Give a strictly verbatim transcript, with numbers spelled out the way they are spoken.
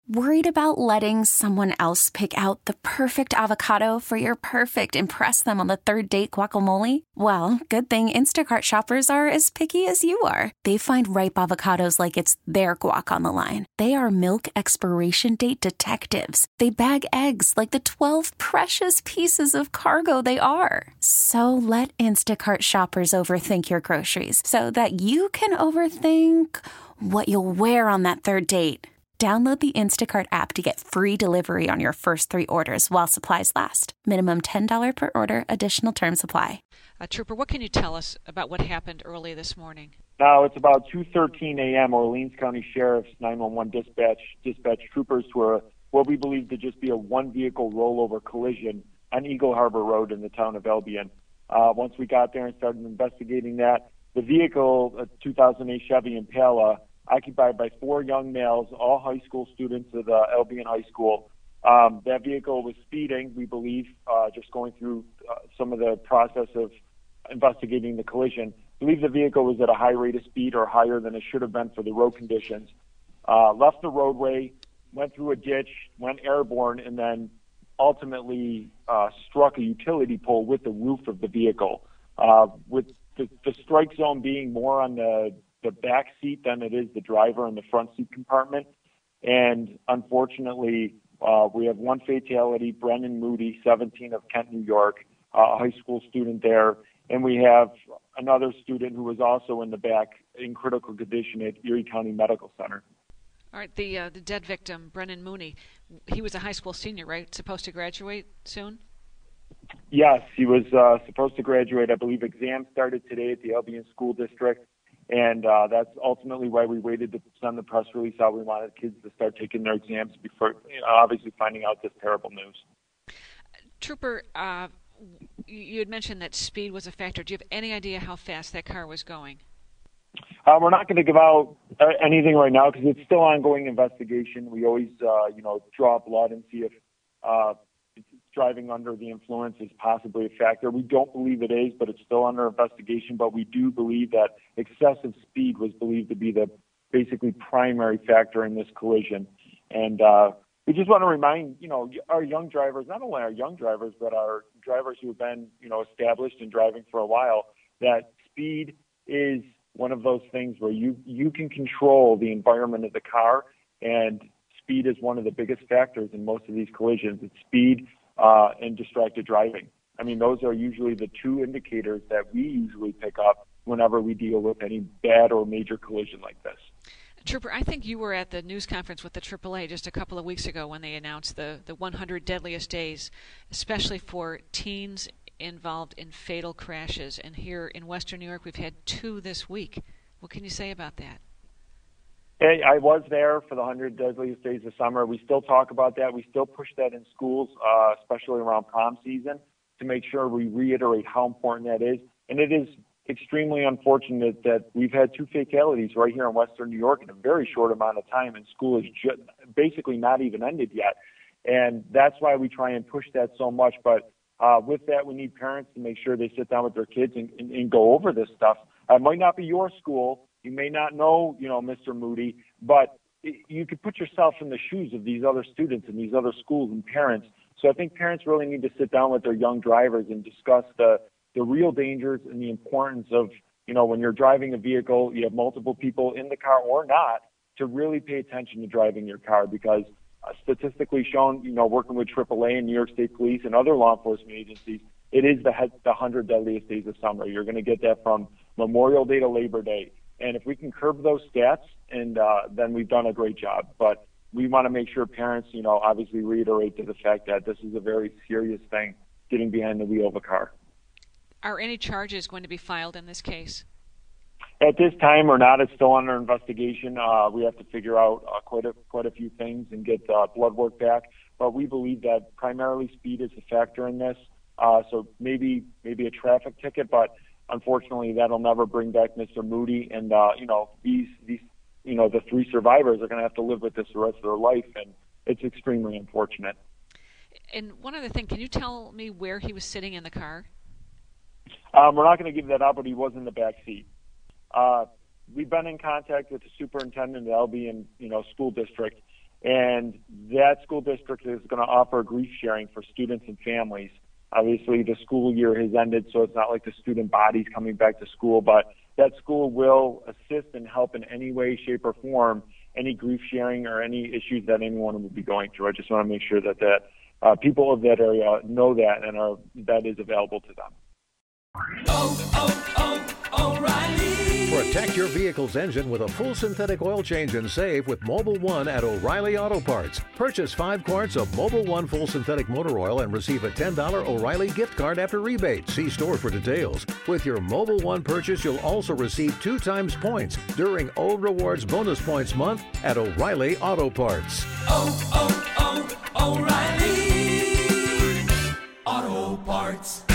Worried about letting someone else pick out the perfect avocado for your perfect impress them on the third date guacamole? Well, good thing Instacart shoppers are as picky as you are. They find ripe avocados like it's their guac on the line. They are milk expiration date detectives. They bag eggs like the twelve precious pieces of cargo they are. So let Instacart shoppers overthink your groceries so that you can overthink what you'll wear on that third date. Download the Instacart app to get free delivery on your first three orders while supplies last. Minimum ten dollars per order. Additional terms apply. Uh, Trooper, what can you tell us about what happened early this morning? Now, it's about two thirteen a.m. Orleans County Sheriff's nine one one dispatch dispatch troopers to a, what we believe to just be a one-vehicle rollover collision on Eagle Harbor Road in the town of Albion. Uh, once we got there and started investigating that, the vehicle, a two thousand eight Chevy Impala, occupied by four young males, all high school students at uh, Albion High School. Um, that vehicle was speeding, we believe, uh, just going through uh, some of the process of investigating the collision. I believe the vehicle was at a high rate of speed or higher than it should have been for the road conditions. Uh, left the roadway, went through a ditch, went airborne, and then ultimately uh, struck a utility pole with the roof of the vehicle, uh, with the, the strike zone being more on the the back seat than it is the driver in the front seat compartment. And unfortunately, uh, we have one fatality, Brennan Moody, seventeen, of Kent, New York, uh, a high school student there. And we have another student who was also in the back in critical condition at Erie County Medical Center. All right, the uh, the dead victim, Brennan Mooney, he was a high school senior, right? Supposed to graduate soon? Yes, he was uh, supposed to graduate. I believe exams started today at the Albion School District. And uh, that's ultimately why we waited to send the press release out. We wanted kids to start taking their exams before, you know, obviously, finding out this terrible news. Trooper, uh, you had mentioned that speed was a factor. Do you have any idea how fast that car was going? Uh, we're not going to give out uh, anything right now because it's still ongoing investigation. We always, uh, you know, draw blood and see if uh, driving under the influence is possibly a factor. We don't believe it is, but it's still under investigation. But we do believe that excessive speed was believed to be the basically primary factor in this collision. And uh, we just want to remind, you know, our young drivers, not only our young drivers, but our drivers who have been, you know, established in driving for a while, that speed is one of those things where you, you can control the environment of the car, and speed is one of the biggest factors in most of these collisions. It's speed Uh, and distracted driving. I mean, those are usually the two indicators that we usually pick up whenever we deal with any bad or major collision like this. Trooper, I think you were at the news conference with the triple A just a couple of weeks ago when they announced the, the one hundred deadliest days, especially for teens involved in fatal crashes. And here in Western New York, we've had two this week. What can you say about that? Hey, I was there for the one hundred deadliest days of summer. We still talk about that. We still push that in schools, uh, especially around prom season, to make sure we reiterate how important that is. And it is extremely unfortunate that we've had two fatalities right here in Western New York in a very short amount of time, and school is ju- basically not even ended yet. And that's why we try and push that so much. But uh, with that, we need parents to make sure they sit down with their kids and, and, and go over this stuff. It might not be your school. You may not know, you know, Mister Moody, but you could put yourself in the shoes of these other students and these other schools and parents. So I think parents really need to sit down with their young drivers and discuss the, the real dangers and the importance of, you know, when you're driving a vehicle, you have multiple people in the car or not, to really pay attention to driving your car, because uh, statistically shown, you know, working with triple A and New York State Police and other law enforcement agencies, it is the, the one hundred deadliest days of summer. You're going to get that from Memorial Day to Labor Day. And if we can curb those stats, and uh, then we've done a great job. But we want to make sure parents, you know, obviously reiterate to the fact that this is a very serious thing, getting behind the wheel of a car. Are any charges going to be filed in this case? At this time or not, it's still under investigation. Uh, we have to figure out uh, quite a quite a few things and get uh, blood work back. But we believe that primarily speed is a factor in this. Uh, so maybe maybe a traffic ticket, but unfortunately, that'll never bring back Mister Moody, and uh, you know these these you know the three survivors are going to have to live with this the rest of their life, and it's extremely unfortunate. And one other thing, can you tell me where he was sitting in the car? Um, we're not going to give that out, but he was in the back seat. Uh, we've been in contact with the superintendent of the Albion, you know, school district, And that school district is going to offer grief sharing for students and families. Obviously, the school year has ended, so it's not like the student body's coming back to school, but that school will assist and help in any way, shape, or form any grief sharing or any issues that anyone would be going through. I just want to make sure that, that uh, people of that area know that and are, that is available to them. Oh, oh, oh, O'Reilly. Protect your vehicle's engine with a full synthetic oil change and save with Mobil one at O'Reilly Auto Parts. Purchase five quarts of Mobil one full synthetic motor oil and receive a ten dollars O'Reilly gift card after rebate. See store for details. With your Mobil one purchase, you'll also receive two times points during O Rewards Bonus Points Month at O'Reilly Auto Parts. Oh, oh, oh, O'Reilly Auto Parts.